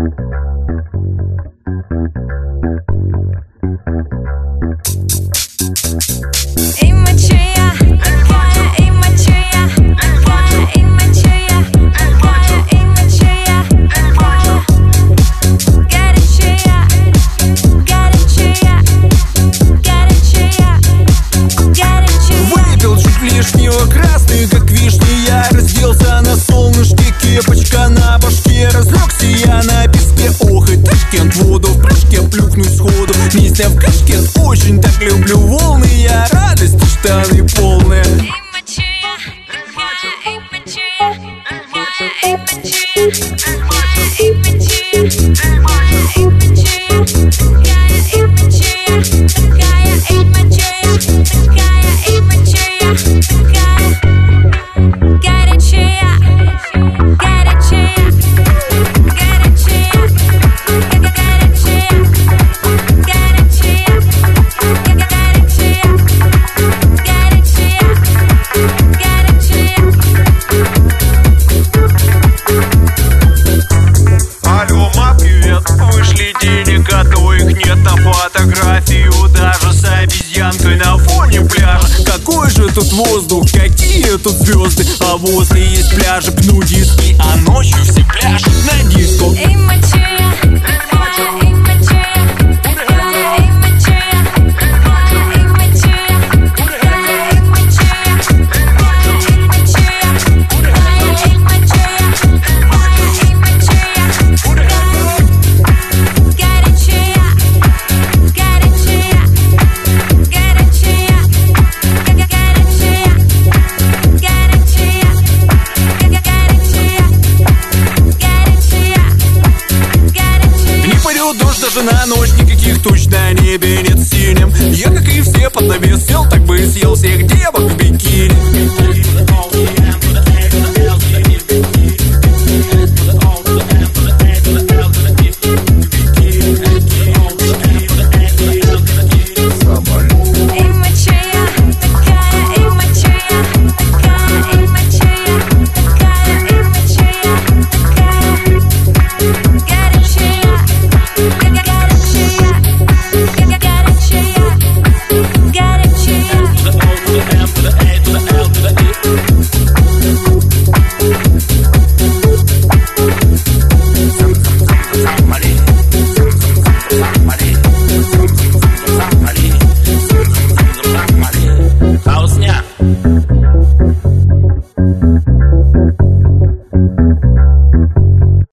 Красный, как вишни, я разделся на солнышке, кепочка на башке, разлегся я на песке. Ох, и Ташкент, воду в прыжке плюхнуть сходу, не сняв кашкет. Очень так люблю волны, я радость, штаны полные. Фотографию даже с обезьянкой на фоне пляжа. Какой же тут воздух, какие тут звезды, а возле есть пляжи, пну диски, а ночью все пляшут на диско. Дождь даже на ночь, никаких туч на небе нет синим. Я, как и все, под навес сел, так бы и съел всех девок.